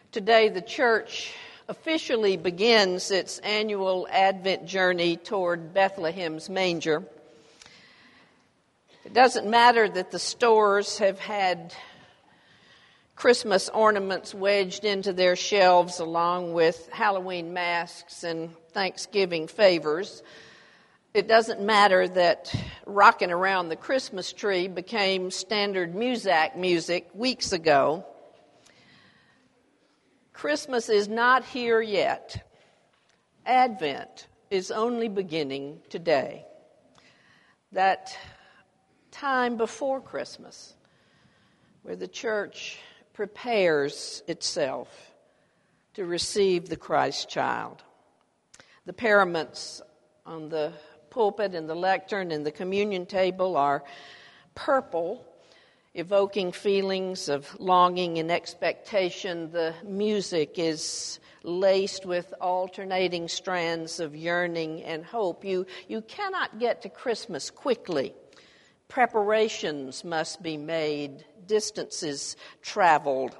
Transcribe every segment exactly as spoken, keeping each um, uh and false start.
Today, the church officially begins its annual Advent journey toward Bethlehem's manger. It doesn't matter that the stores have had Christmas ornaments wedged into their shelves along with Halloween masks and Thanksgiving favors. It doesn't matter that rocking around the Christmas tree became standard Muzak music weeks ago. Christmas is not here yet. Advent is only beginning today. That time before Christmas, where the church prepares itself to receive the Christ child. The paraments on the pulpit and the lectern and the communion table are purple, evoking feelings of longing and expectation. The music is laced with alternating strands of yearning and hope. You, you cannot get to Christmas quickly. Preparations must be made, distances traveled.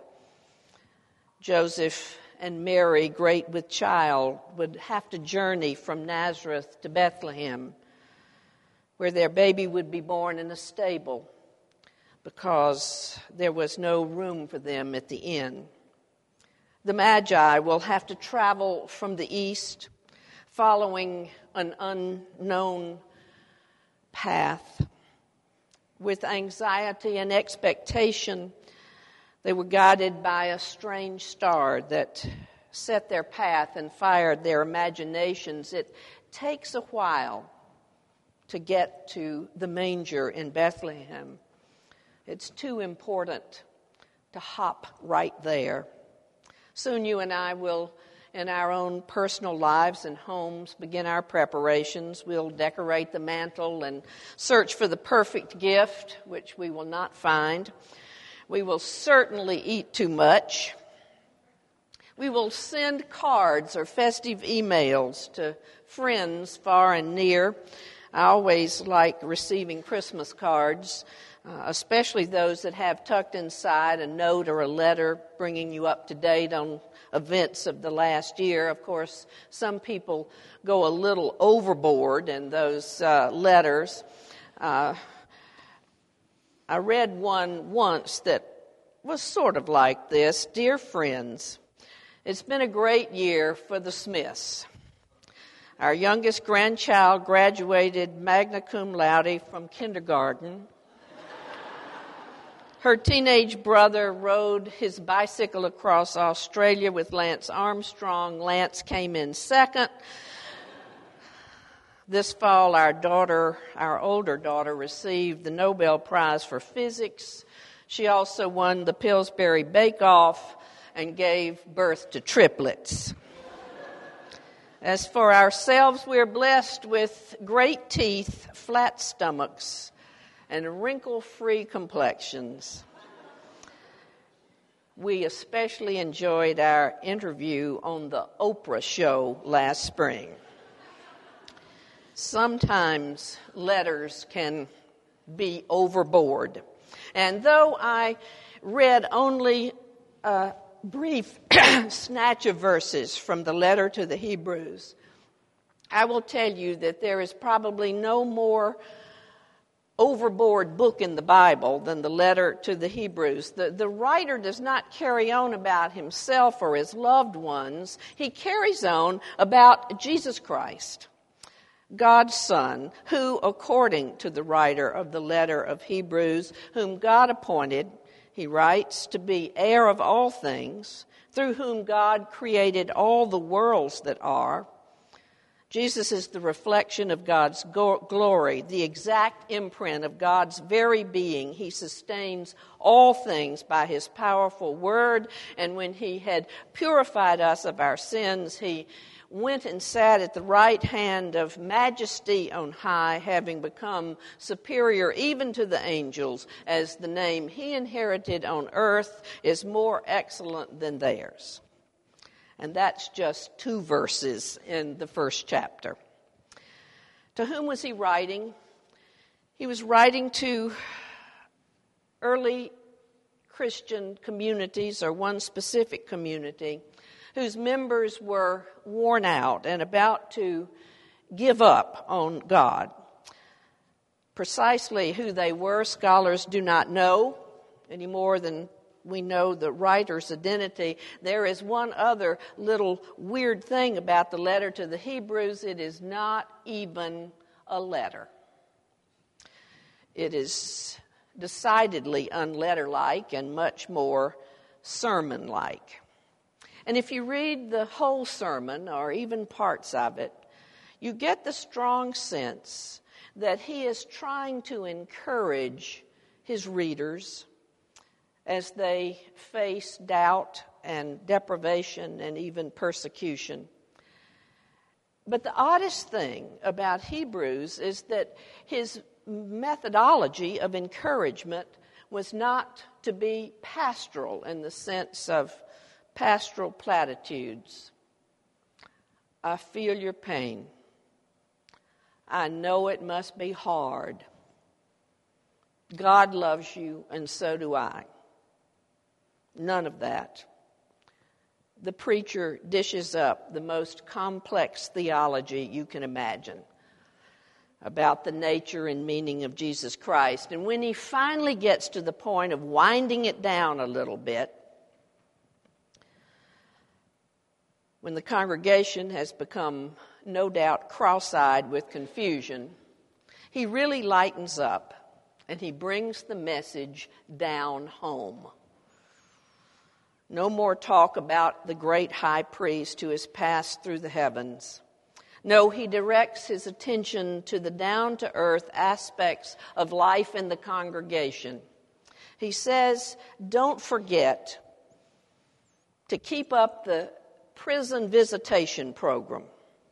Joseph and Mary, great with child, would have to journey from Nazareth to Bethlehem, where their baby would be born in a stable, because there was no room for them at the inn. The Magi will have to travel from the east, following an unknown path. With anxiety and expectation, they were guided by a strange star that set their path and fired their imaginations. It takes a while to get to the manger in Bethlehem. It's too important to hop right there. Soon you and I will, in our own personal lives and homes, begin our preparations. We'll decorate the mantle and search for the perfect gift, which we will not find. We will certainly eat too much. We will send cards or festive emails to friends far and near. I always like receiving Christmas cards, uh, especially those that have tucked inside a note or a letter bringing you up to date on events of the last year. Of course, some people go a little overboard in those uh, letters. Uh, I read one once that was sort of like this. Dear friends, it's been a great year for the Smiths. Our youngest grandchild graduated magna cum laude from kindergarten. Her teenage brother rode his bicycle across Australia with Lance Armstrong. Lance came in second. This fall, our daughter, our older daughter, received the Nobel Prize for Physics. She also won the Pillsbury Bake Off and gave birth to triplets. As for ourselves, we're blessed with great teeth, flat stomachs, and wrinkle-free complexions. We especially enjoyed our interview on the Oprah show last spring. Sometimes letters can be overboard. And though I read only a brief snatch of verses from the letter to the Hebrews, I will tell you that there is probably no more overboard book in the Bible than the letter to the Hebrews. The, the writer does not carry on about himself or his loved ones. He carries on about Jesus Christ, God's Son, who, according to the writer of the letter of Hebrews, whom God appointed, he writes, to be heir of all things, through whom God created all the worlds that are. Jesus is the reflection of God's go- glory, the exact imprint of God's very being. He sustains all things by his powerful word, and when he had purified us of our sins, he went and sat at the right hand of majesty on high, having become superior even to the angels, as the name he inherited on earth is more excellent than theirs. And that's just two verses in the first chapter. To whom was he writing? He was writing to early Christian communities or one specific community whose members were worn out and about to give up on God. Precisely who they were, scholars do not know any more than we know the writer's identity. There is one other little weird thing about the letter to the Hebrews. It is not even a letter. It is decidedly unletter-like and much more sermon-like. And if you read the whole sermon, or even parts of it, you get the strong sense that he is trying to encourage his readers as they face doubt and deprivation and even persecution. But the oddest thing about Hebrews is that his methodology of encouragement was not to be pastoral in the sense of pastoral platitudes. I feel your pain. I know it must be hard. God loves you, and so do I. None of that. The preacher dishes up the most complex theology you can imagine about the nature and meaning of Jesus Christ. And when he finally gets to the point of winding it down a little bit, when the congregation has become, no doubt, cross-eyed with confusion, he really lightens up and he brings the message down home. No more talk about the great high priest who has passed through the heavens. No, he directs his attention to the down-to-earth aspects of life in the congregation. He says, don't forget to keep up the prison visitation program.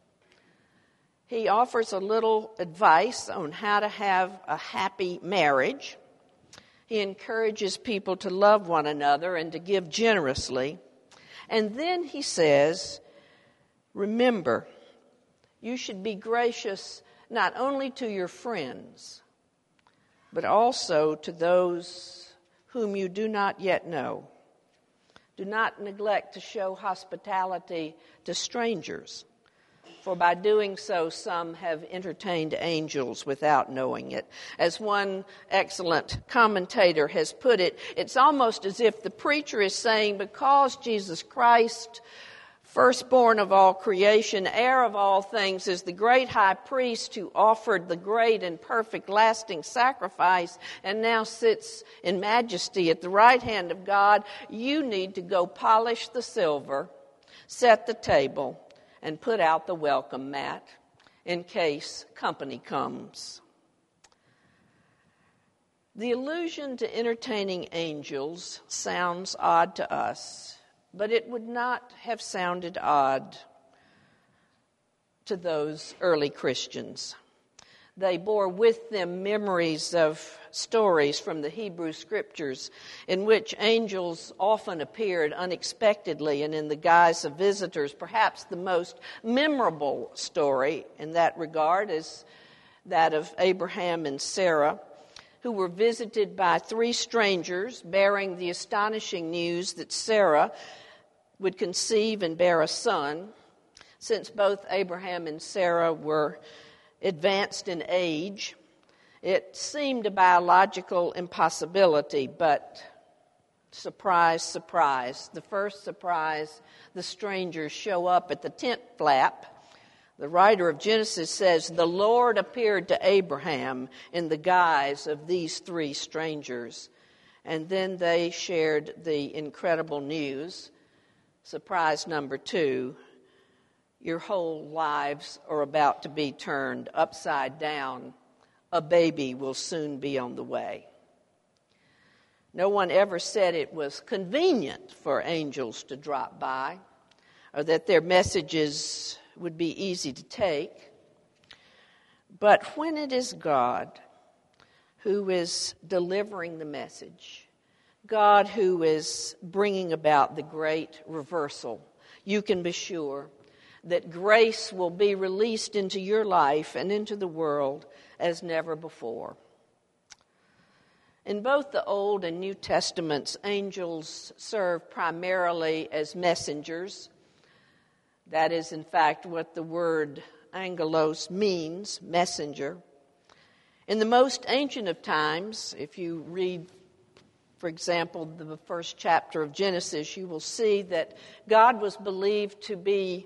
He offers a little advice on how to have a happy marriage. He encourages people to love one another and to give generously. And then he says, remember, you should be gracious not only to your friends, but also to those whom you do not yet know. Do not neglect to show hospitality to strangers, for by doing so, some have entertained angels without knowing it. As one excellent commentator has put it, it's almost as if the preacher is saying, because Jesus Christ, firstborn of all creation, heir of all things, is the great high priest who offered the great and perfect lasting sacrifice and now sits in majesty at the right hand of God, you need to go polish the silver, set the table, and put out the welcome mat in case company comes. The allusion to entertaining angels sounds odd to us, but it would not have sounded odd to those early Christians. They bore with them memories of stories from the Hebrew Scriptures in which angels often appeared unexpectedly and in the guise of visitors. Perhaps the most memorable story in that regard is that of Abraham and Sarah, who were visited by three strangers bearing the astonishing news that Sarah would conceive and bear a son. Since both Abraham and Sarah were advanced in age, it seemed a biological impossibility, but surprise, surprise. The first surprise, the strangers show up at the tent flap. The writer of Genesis says, the Lord appeared to Abraham in the guise of these three strangers. And then they shared the incredible news. Surprise number two, your whole lives are about to be turned upside down. A baby will soon be on the way. No one ever said it was convenient for angels to drop by or that their messages would be easy to take. But when it is God who is delivering the message, God who is bringing about the great reversal, you can be sure that grace will be released into your life and into the world as never before. In both the Old and New Testaments, angels serve primarily as messengers. That is, in fact, what the word angelos means, messenger. In the most ancient of times, if you read, for example, the first chapter of Genesis, you will see that God was believed to be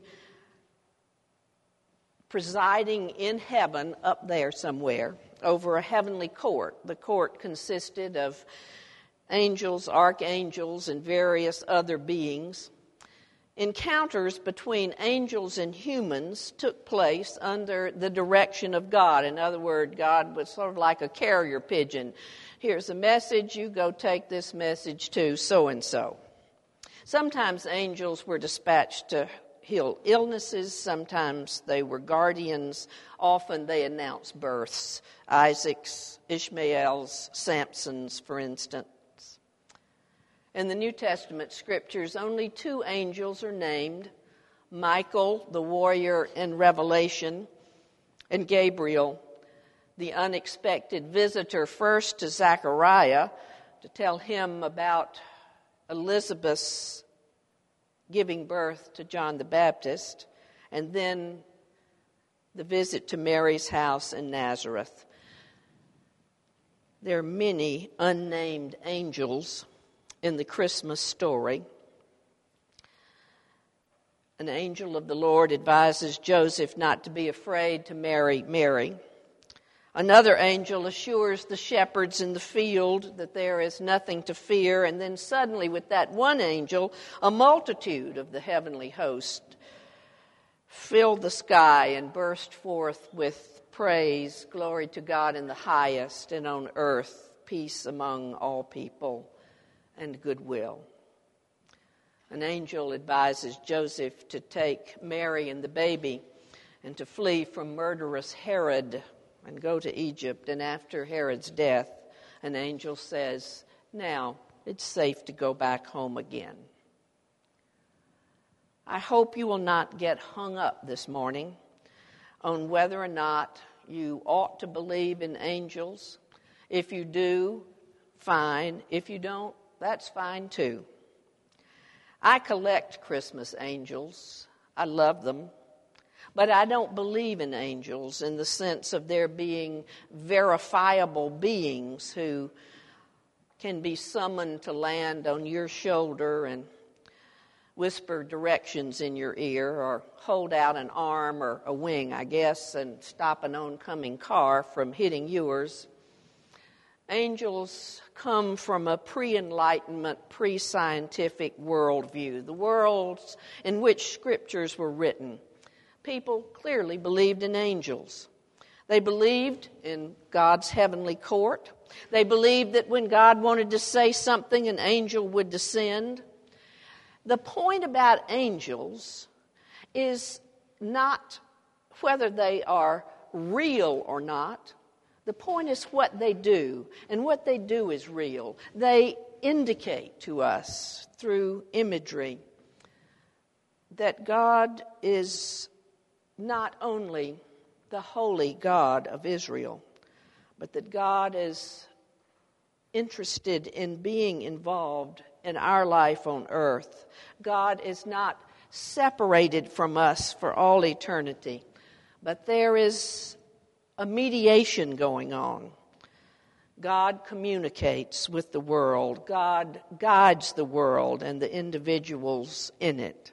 presiding in heaven up there somewhere over a heavenly court. The court consisted of angels, archangels, and various other beings. Encounters between angels and humans took place under the direction of God. In other words, God was sort of like a carrier pigeon. Here's a message, you go take this message to so-and-so. Sometimes angels were dispatched to heal illnesses, sometimes they were guardians, often they announced births, Isaac's, Ishmael's, Samson's, for instance. In the New Testament scriptures, only two angels are named, Michael, the warrior in Revelation, and Gabriel, the unexpected visitor, first to Zechariah to tell him about Elizabeth's giving birth to John the Baptist, and then the visit to Mary's house in Nazareth. There are many unnamed angels in the Christmas story. An angel of the Lord advises Joseph not to be afraid to marry Mary. Another angel assures the shepherds in the field that there is nothing to fear, and then suddenly with that one angel, a multitude of the heavenly host filled the sky and burst forth with praise, glory to God in the highest, and on earth peace among all people and goodwill. An angel advises Joseph to take Mary and the baby and to flee from murderous Herod and go to Egypt. And after Herod's death, an angel says, now it's safe to go back home again. I hope you will not get hung up this morning on whether or not you ought to believe in angels. If you do, fine. If you don't, that's fine too. I collect Christmas angels. I love them. But I don't believe in angels in the sense of there being verifiable beings who can be summoned to land on your shoulder and whisper directions in your ear, or hold out an arm or a wing, I guess, and stop an oncoming car from hitting yours. Angels come from a pre-enlightenment, pre-scientific worldview, the worlds in which scriptures were written. People clearly believed in angels. They believed in God's heavenly court. They believed that when God wanted to say something, an angel would descend. The point about angels is not whether they are real or not. The point is what they do, and what they do is real. They indicate to us through imagery that God is not only the holy God of Israel, but that God is interested in being involved in our life on earth. God is not separated from us for all eternity, but there is a mediation going on. God communicates with the world. God guides the world and the individuals in it.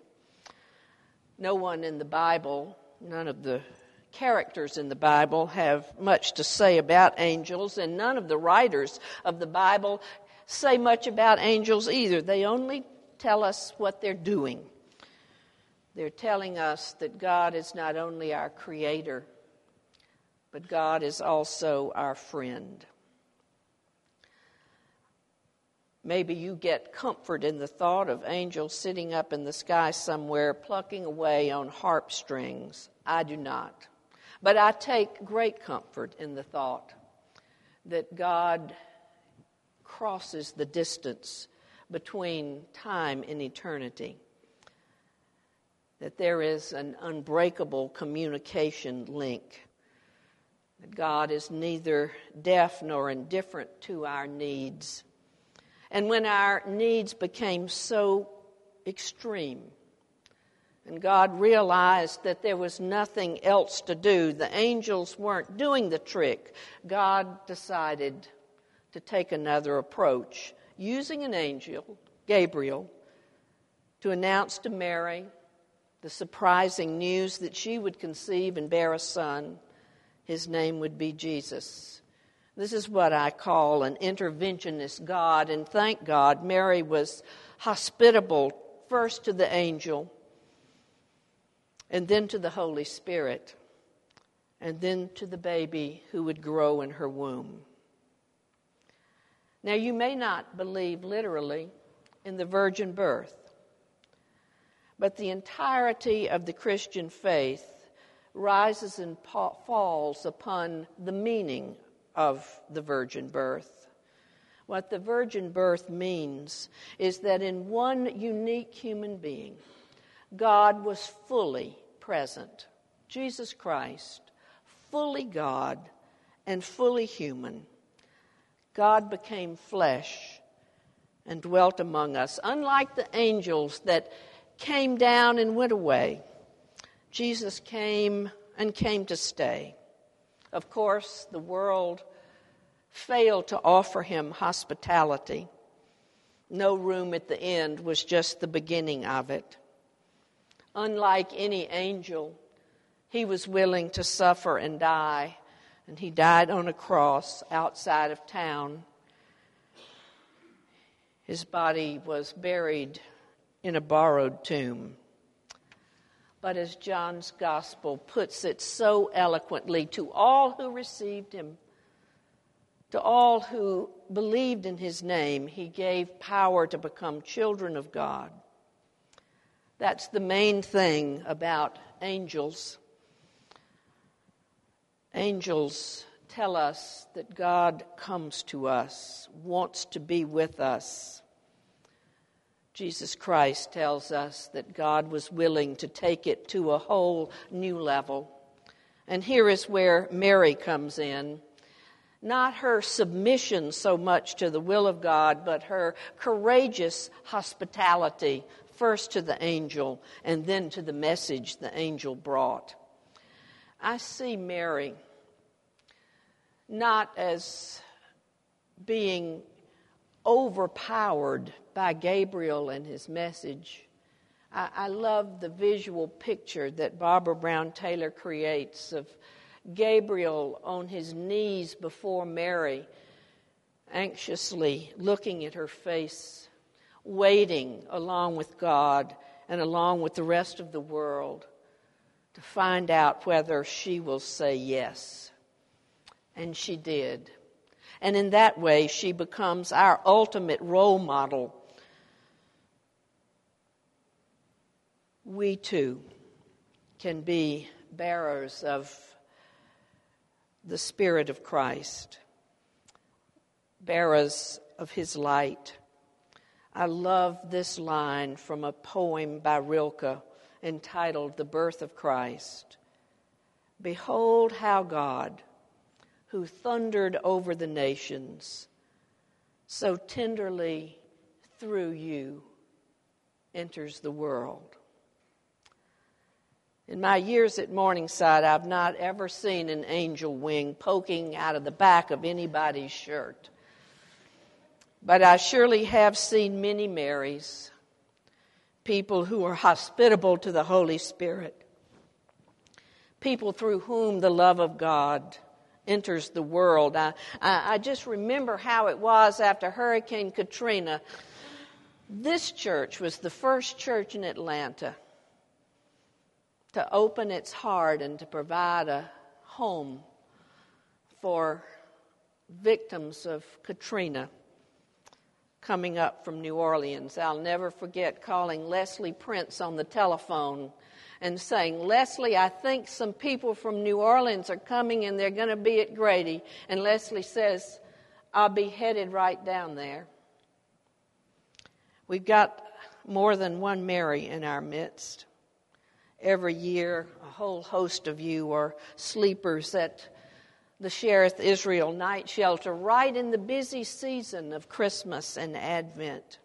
No one in the Bible, none of the characters in the Bible have much to say about angels, and none of the writers of the Bible say much about angels either. They only tell us what they're doing. They're telling us that God is not only our creator, but God is also our friend. Maybe you get comfort in the thought of angels sitting up in the sky somewhere plucking away on harp strings. I do not. But I take great comfort in the thought that God crosses the distance between time and eternity, that there is an unbreakable communication link that God is neither deaf nor indifferent to our needs. And when our needs became so extreme, and God realized that there was nothing else to do, the angels weren't doing the trick, God decided to take another approach, using an angel, Gabriel, to announce to Mary the surprising news that she would conceive and bear a son. His name would be Jesus. This is what I call an interventionist God, and thank God Mary was hospitable first to the angel, and then to the Holy Spirit, and then to the baby who would grow in her womb. Now, you may not believe literally in the virgin birth, but the entirety of the Christian faith rises and falls upon the meaning of the virgin birth. What the virgin birth means is that in one unique human being, God was fully present. Jesus Christ, fully God and fully human. God became flesh and dwelt among us. Unlike the angels that came down and went away, Jesus came and came to stay. Of course, the world failed to offer him hospitality. No room at the end was just the beginning of it. Unlike any angel, he was willing to suffer and die, and he died on a cross outside of town. His body was buried in a borrowed tomb. But as John's gospel puts it so eloquently, to all who received him, to all who believed in his name, he gave power to become children of God. That's the main thing about angels. Angels tell us that God comes to us, wants to be with us. Jesus Christ tells us that God was willing to take it to a whole new level. And here is where Mary comes in. Not her submission so much to the will of God, but her courageous hospitality, first to the angel and then to the message the angel brought. I see Mary not as being overpowered by Gabriel and his message. I, I love the visual picture that Barbara Brown Taylor creates of Gabriel on his knees before Mary, anxiously looking at her face, waiting along with God and along with the rest of the world to find out whether she will say yes. And she did. And in that way, she becomes our ultimate role model. We too can be bearers of the Spirit of Christ, bearers of his light. I love this line from a poem by Rilke entitled The Birth of Christ. Behold how God, who thundered over the nations, so tenderly through you enters the world. In my years at Morningside, I've not ever seen an angel wing poking out of the back of anybody's shirt. But I surely have seen many Marys, people who are hospitable to the Holy Spirit, people through whom the love of God enters the world. I, I, I just remember how it was after Hurricane Katrina. This church was the first church in Atlanta to open its heart and to provide a home for victims of Katrina coming up from New Orleans. I'll never forget calling Leslie Prince on the telephone and saying, Leslie, I think some people from New Orleans are coming and they're going to be at Grady. And Leslie says, I'll be headed right down there. We've got more than one Mary in our midst. Every year, a whole host of you are sleepers at the Cherith Israel Night Shelter right in the busy season of Christmas and Advent.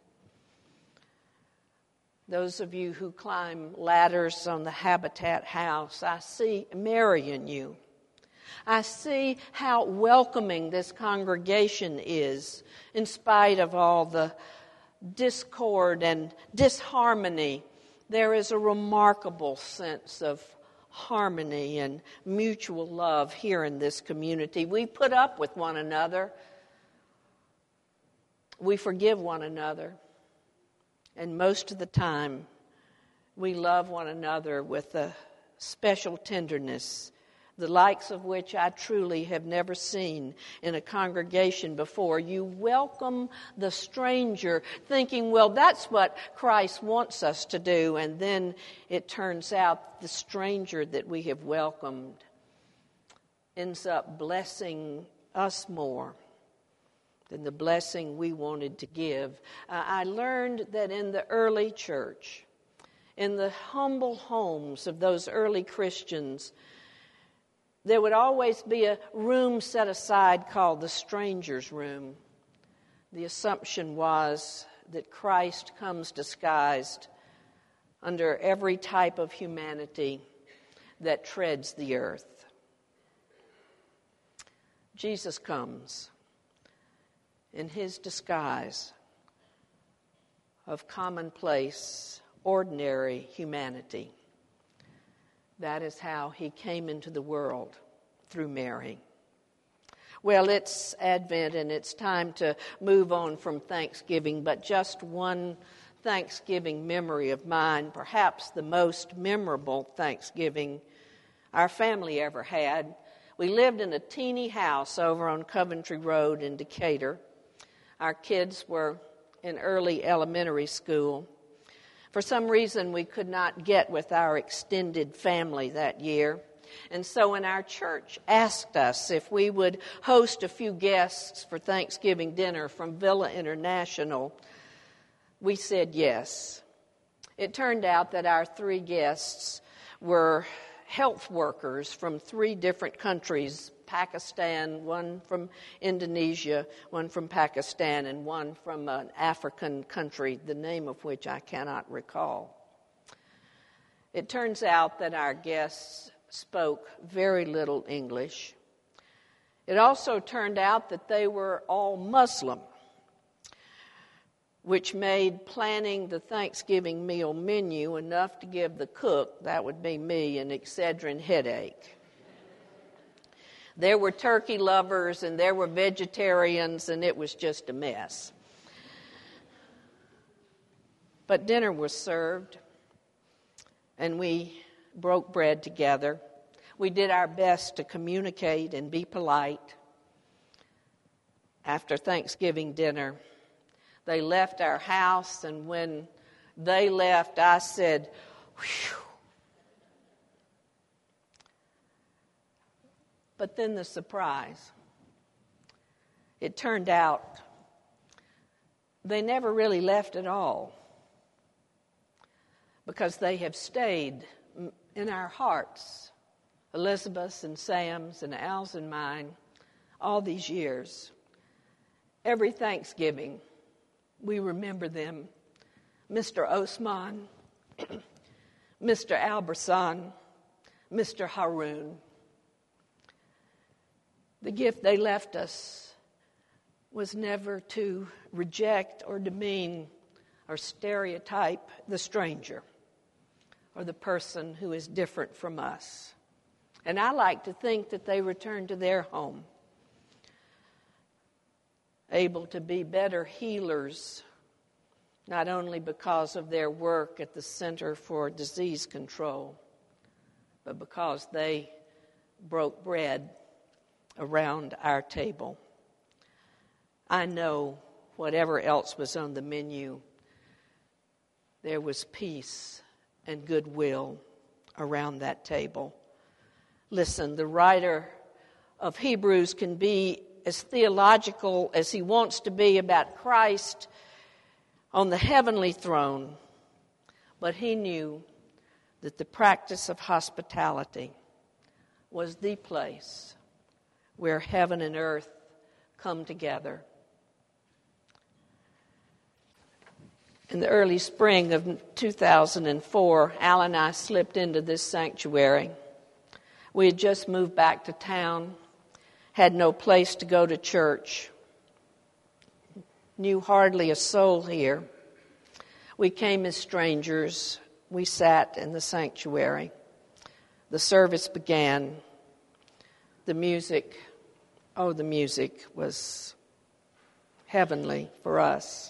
Those of you who climb ladders on the Habitat House, I see Mary in you. I see how welcoming this congregation is in spite of all the discord and disharmony. There is a remarkable sense of harmony and mutual love here in this community. We put up with one another. We forgive one another. And most of the time, we love one another with a special tenderness, the likes of which I truly have never seen in a congregation before. You welcome the stranger, thinking, well, that's what Christ wants us to do. And then it turns out the stranger that we have welcomed ends up blessing us more than the blessing we wanted to give. Uh, I learned that in the early church, in the humble homes of those early Christians, there would always be a room set aside called the stranger's room. The assumption was that Christ comes disguised under every type of humanity that treads the earth. Jesus comes in his disguise of commonplace, ordinary humanity. That is how he came into the world, through Mary. Well, it's Advent and it's time to move on from Thanksgiving, but just one Thanksgiving memory of mine, perhaps the most memorable Thanksgiving our family ever had. We lived in a teeny house over on Coventry Road in Decatur. Our kids were in early elementary school. For some reason, we could not get with our extended family that year. And so when our church asked us if we would host a few guests for Thanksgiving dinner from Villa International, we said yes. It turned out that our three guests were health workers from three different countries: Pakistan, one from Indonesia, one from Pakistan, and one from an African country, the name of which I cannot recall. It turns out that our guests spoke very little English. It also turned out that they were all Muslim, which made planning the Thanksgiving meal menu enough to give the cook, that would be me, an Excedrin headache. There were turkey lovers and there were vegetarians, and it was just a mess. But dinner was served, and we broke bread together. We did our best to communicate and be polite. After Thanksgiving dinner, they left our house, and when they left, I said, "Whew." But then the surprise. It turned out they never really left at all, because they have stayed in our hearts, Elizabeth's and Sam's and Al's and mine, all these years. Every Thanksgiving, we remember them. Mister Osman, Mister Alberson, Mister Haroon. The gift they left us was never to reject or demean or stereotype the stranger or the person who is different from us. And I like to think that they returned to their home, able to be better healers, not only because of their work at the Center for Disease Control, but because they broke bread around our table. I know whatever else was on the menu, there was peace and goodwill around that table. Listen, the writer of Hebrews can be as theological as he wants to be about Christ on the heavenly throne, but he knew that the practice of hospitality was the place where heaven and earth come together. In the early spring of two thousand four, Al and I slipped into this sanctuary. We had just moved back to town, had no place to go to church, knew hardly a soul here. We came as strangers. We sat in the sanctuary. The service began. The music, oh, the music was heavenly for us.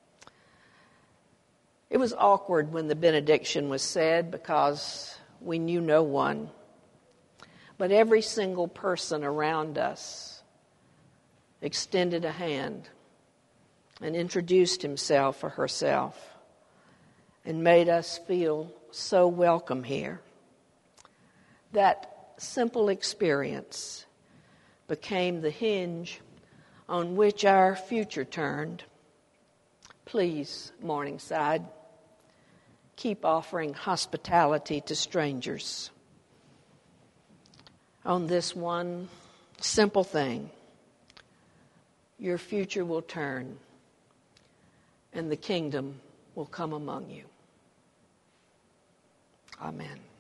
It was awkward when the benediction was said because we knew no one. But every single person around us extended a hand and introduced himself or herself and made us feel so welcome here. That simple experience became the hinge on which our future turned. Please, Morningside, keep offering hospitality to strangers. On this one simple thing, your future will turn and the kingdom will come among you. Amen.